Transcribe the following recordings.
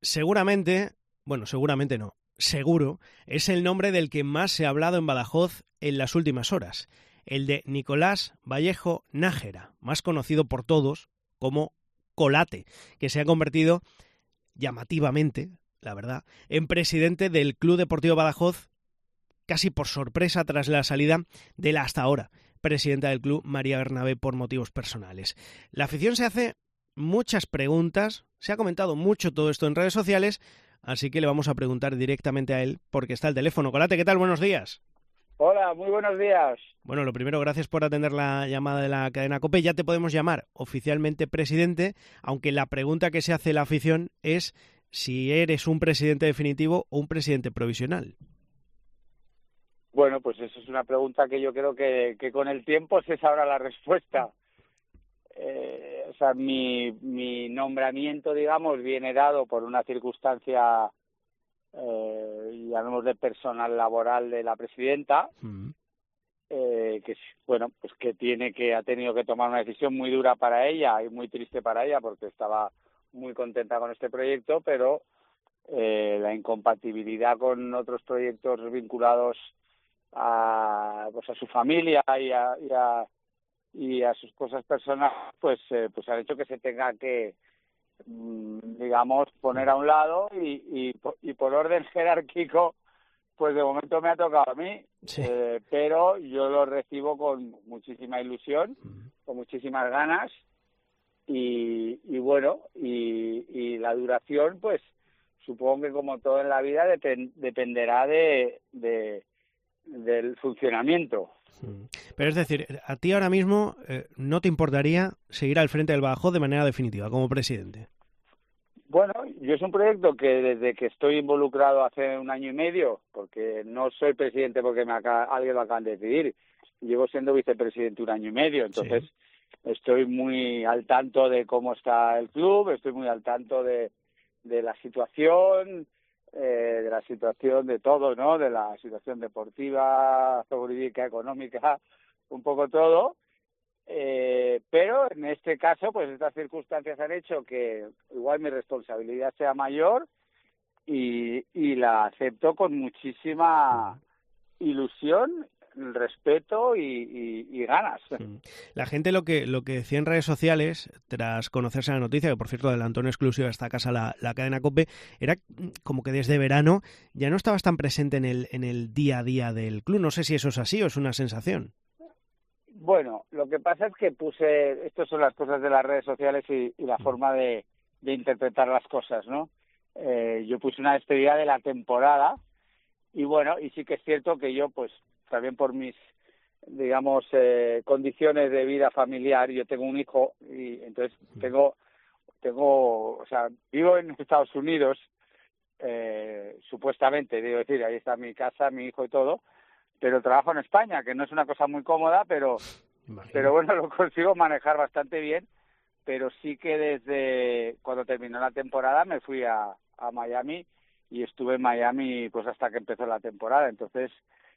seguramente no, seguro, es el nombre del que más se ha hablado en Badajoz en las últimas horas, el de Nicolás Vallejo Nájera, más conocido por todos como Colate, que se ha convertido llamativamente, la verdad, en presidente del Club Deportivo Badajoz, casi por sorpresa tras la salida de la hasta ahora presidenta del club, María Bernabé, por motivos personales. La afición se hace muchas preguntas, se ha comentado mucho todo esto en redes sociales, así que le vamos a preguntar directamente a él, porque está el teléfono. Colate, ¿qué tal? Buenos días. Hola, muy buenos días. Bueno, lo primero, gracias por atender la llamada de la cadena COPE. Ya te podemos llamar oficialmente presidente, aunque la pregunta que se hace la afición es si eres un presidente definitivo o un presidente provisional. Bueno, pues eso es una pregunta que yo creo que con el tiempo se sabrá la respuesta. O sea, mi nombramiento, digamos, viene dado por una circunstancia, llamémosle personal laboral de la presidenta, que bueno, pues que ha tenido que tomar una decisión muy dura para ella y muy triste para ella porque estaba muy contenta con este proyecto, pero la incompatibilidad con otros proyectos vinculados a su familia y a sus cosas personales, pues han hecho que se tenga que, digamos, poner a un lado y por orden jerárquico, pues de momento me ha tocado a mí, sí. Pero yo lo recibo con muchísima ilusión, con muchísimas ganas y bueno, y la duración, pues supongo que como todo en la vida dependerá del funcionamiento. Pero es decir, a ti ahora mismo no te importaría seguir al frente del Badajoz de manera definitiva como presidente. Bueno, yo es un proyecto que desde que estoy involucrado hace 1 año y medio, porque no soy presidente porque alguien lo acaban de decidir, llevo siendo vicepresidente 1 año y medio, entonces sí. Estoy muy al tanto de cómo está el club, estoy muy al tanto de la situación, de todo, ¿no? De la situación deportiva, jurídica, económica, un poco todo. Pero en este caso, pues estas circunstancias han hecho que igual mi responsabilidad sea mayor y la acepto con muchísima ilusión, respeto y ganas. La gente lo que decía en redes sociales tras conocerse la noticia, que por cierto adelantó en exclusiva esta casa la cadena COPE, era como que desde verano ya no estabas tan presente en el día a día del club. No sé si eso es así o es una sensación. Bueno, lo que pasa es que estas son las cosas de las redes sociales y la forma de interpretar las cosas, ¿no? Yo puse una despedida de la temporada y bueno, y sí que es cierto que yo, pues también por mis, digamos, condiciones de vida familiar, yo tengo un hijo y entonces o sea, vivo en Estados Unidos, supuestamente, digo decir, ahí está mi casa, mi hijo y todo, pero trabajo en España, que no es una cosa muy cómoda, pero bueno, lo consigo manejar bastante bien, pero sí que desde cuando terminó la temporada me fui a Miami y estuve en Miami pues hasta que empezó la temporada, entonces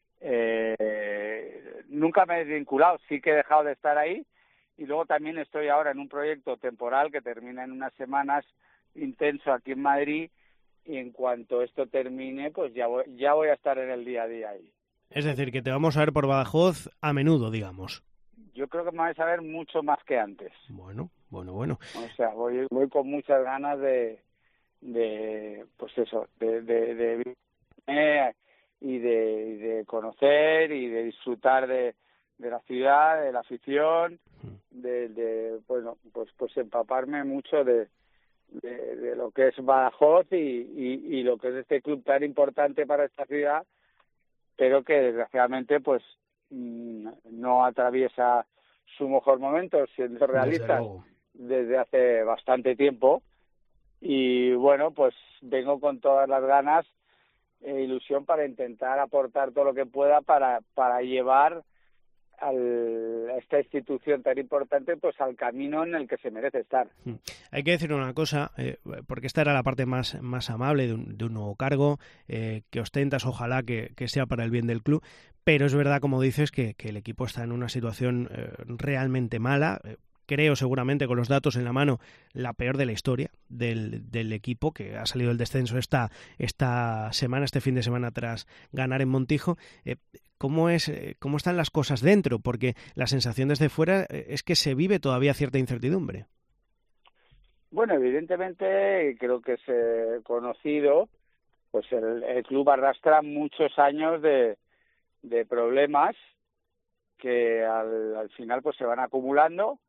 nunca me he desvinculado, sí que he dejado de estar ahí y luego también estoy ahora en un proyecto temporal que termina en unas semanas intenso aquí en Madrid y en cuanto esto termine pues ya voy a estar en el día a día ahí. Es decir, que te vamos a ver por Badajoz a menudo, digamos. Yo creo que me vais a ver mucho más que antes. Bueno. O sea, voy con muchas ganas de pues eso, de y de conocer y de disfrutar de la ciudad, de la afición, bueno, pues empaparme mucho de lo que es Badajoz y lo que es este club tan importante para esta ciudad, pero que desgraciadamente pues no atraviesa su mejor momento, siendo realistas, desde hace bastante tiempo. Y bueno, pues vengo con todas las ganas e ilusión para intentar aportar todo lo que pueda para llevar a esta institución tan importante pues al camino en el que se merece estar. Hay que decir una cosa, porque esta era la parte más amable de un nuevo cargo que ostentas, ojalá que sea para el bien del club, pero es verdad, como dices, que el equipo está en una situación realmente mala, creo seguramente con los datos en la mano, la peor de la historia del equipo, que ha salido del descenso esta semana, este fin de semana tras ganar en Montijo. ¿Cómo están las cosas dentro? Porque la sensación desde fuera es que se vive todavía cierta incertidumbre. Bueno, evidentemente creo que es conocido, pues el club arrastra muchos años de problemas que al final pues se van acumulando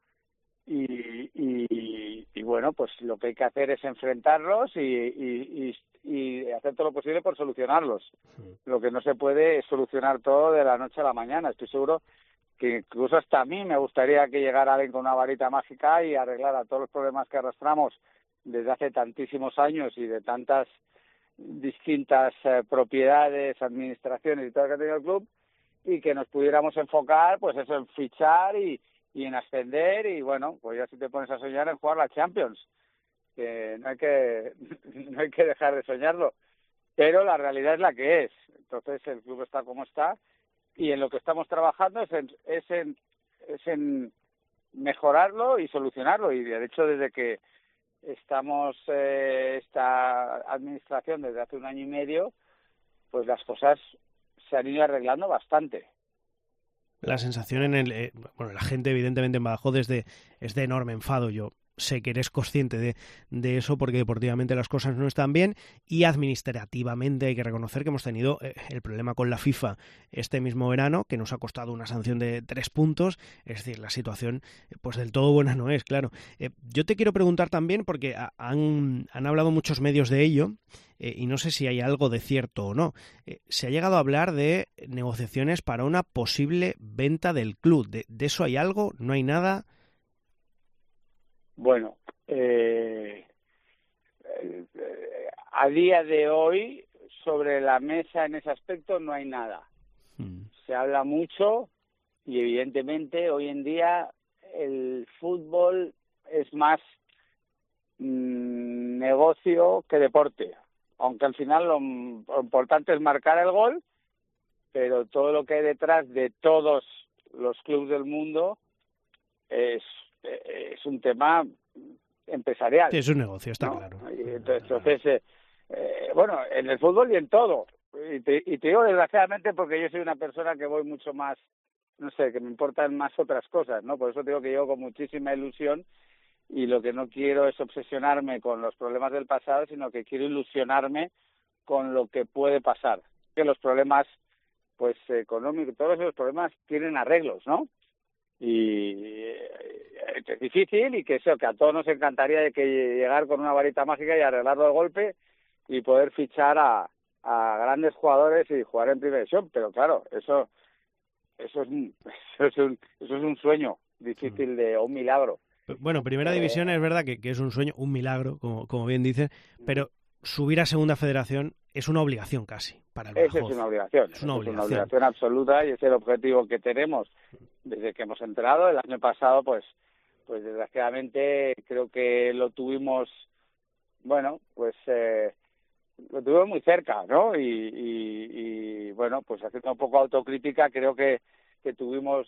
y bueno, pues lo que hay que hacer es enfrentarlos y hacer todo lo posible por solucionarlos. Lo que no se puede es solucionar todo de la noche a la mañana. Estoy seguro que incluso hasta a mí me gustaría que llegara alguien con una varita mágica y arreglara todos los problemas que arrastramos desde hace tantísimos años y de tantas distintas propiedades, administraciones y todo lo que ha tenido el club, y que nos pudiéramos enfocar pues eso, en fichar y en ascender, y bueno, pues ya si te pones a soñar en jugar la Champions, que no hay que dejar de soñarlo, pero la realidad es la que es. Entonces el club está como está y en lo que estamos trabajando es en mejorarlo y solucionarlo, y de hecho desde que estamos esta administración desde hace 1 año y medio, pues las cosas se han ido arreglando bastante. La sensación la gente evidentemente en Badajoz es de enorme enfado. Yo sé que eres consciente de eso, porque deportivamente las cosas no están bien y administrativamente hay que reconocer que hemos tenido el problema con la FIFA este mismo verano, que nos ha costado una sanción de 3 puntos. Es decir, la situación pues del todo buena no es, claro. Yo te quiero preguntar también, porque han hablado muchos medios de ello, y no sé si hay algo de cierto o no. Se ha llegado a hablar de negociaciones para una posible venta del club. ¿De eso hay algo? ¿No hay nada? Bueno, a día de hoy sobre la mesa en ese aspecto no hay nada. Se habla mucho y evidentemente hoy en día el fútbol es más negocio que deporte, aunque al final lo importante es marcar el gol, pero todo lo que hay detrás de todos los clubes del mundo es un tema empresarial. Sí, es un negocio, está, ¿no? Claro. Entonces, bueno, en el fútbol y en todo. Y te digo desgraciadamente porque yo soy una persona que voy mucho más, no sé, que me importan más otras cosas, ¿no? Por eso digo que llego con muchísima ilusión y lo que no quiero es obsesionarme con los problemas del pasado, sino que quiero ilusionarme con lo que puede pasar. Que los problemas, pues, económicos, todos esos problemas tienen arreglos, ¿no? Y es difícil y que eso, que a todos nos encantaría de que llegar con una varita mágica y arreglarlo de golpe y poder fichar a grandes jugadores y jugar en primera división, pero claro, eso es un sueño difícil o un milagro. Bueno, primera división es verdad que es un sueño, un milagro, como bien dices, pero subir a segunda federación es una obligación casi para el Badajoz. Esa es una obligación, es una obligación absoluta y es el objetivo que tenemos desde que hemos entrado. El año pasado, pues desgraciadamente creo que lo tuvimos, bueno, pues lo tuvimos muy cerca, ¿no? Y bueno, pues haciendo un poco autocrítica, creo que tuvimos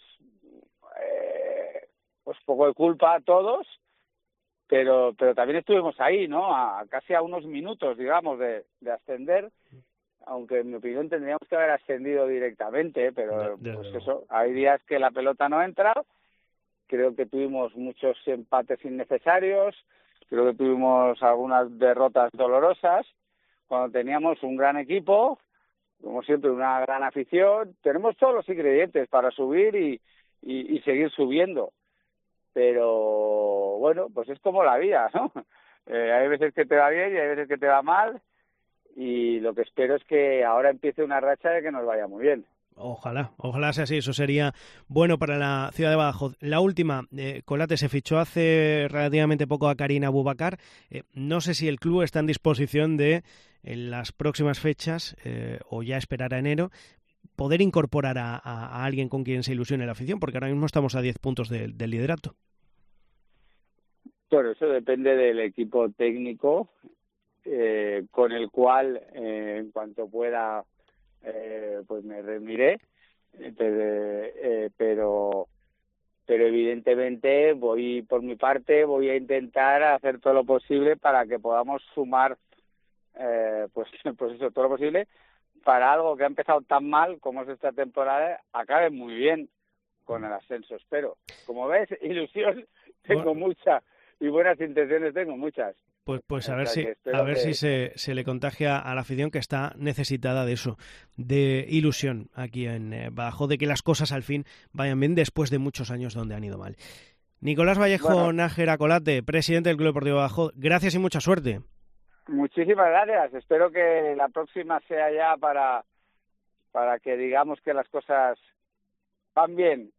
pues poco de culpa a todos, pero también estuvimos ahí, ¿no? Casi a unos minutos, digamos, de ascender, aunque en mi opinión tendríamos que haber ascendido directamente, pero pues eso, hay días que la pelota no entra. Creo que tuvimos muchos empates innecesarios, creo que tuvimos algunas derrotas dolorosas, cuando teníamos un gran equipo, como siempre una gran afición. Tenemos todos los ingredientes para subir y seguir subiendo. Pero bueno, pues es como la vida, ¿no? Hay veces que te va bien y hay veces que te va mal, y lo que espero es que ahora empiece una racha de que nos vaya muy bien. Ojalá sea así, eso sería bueno para la ciudad de Badajoz. La última, Colate, se fichó hace relativamente poco a Karina Abubakar. No sé si el club está en disposición de, en las próximas fechas, o ya esperar a enero, poder incorporar a alguien con quien se ilusione la afición, porque ahora mismo estamos a 10 puntos del liderato. Bueno, eso depende del equipo técnico, con el cual, en cuanto pueda, pues me reuniré, pero pero evidentemente por mi parte voy a intentar hacer todo lo posible para que podamos sumar pues eso, todo lo posible para algo que ha empezado tan mal como es esta temporada, acabe muy bien con el ascenso, espero. Como ves, ilusión tengo mucha y buenas intenciones tengo muchas. Pues a ver si se le contagia a la afición, que está necesitada de eso, de ilusión aquí en Badajoz, de que las cosas al fin vayan bien después de muchos años donde han ido mal. Nicolás Vallejo Nájera Colate, presidente del Club Deportivo Badajoz, gracias y mucha suerte. Muchísimas gracias. Espero que la próxima sea ya para que digamos que las cosas van bien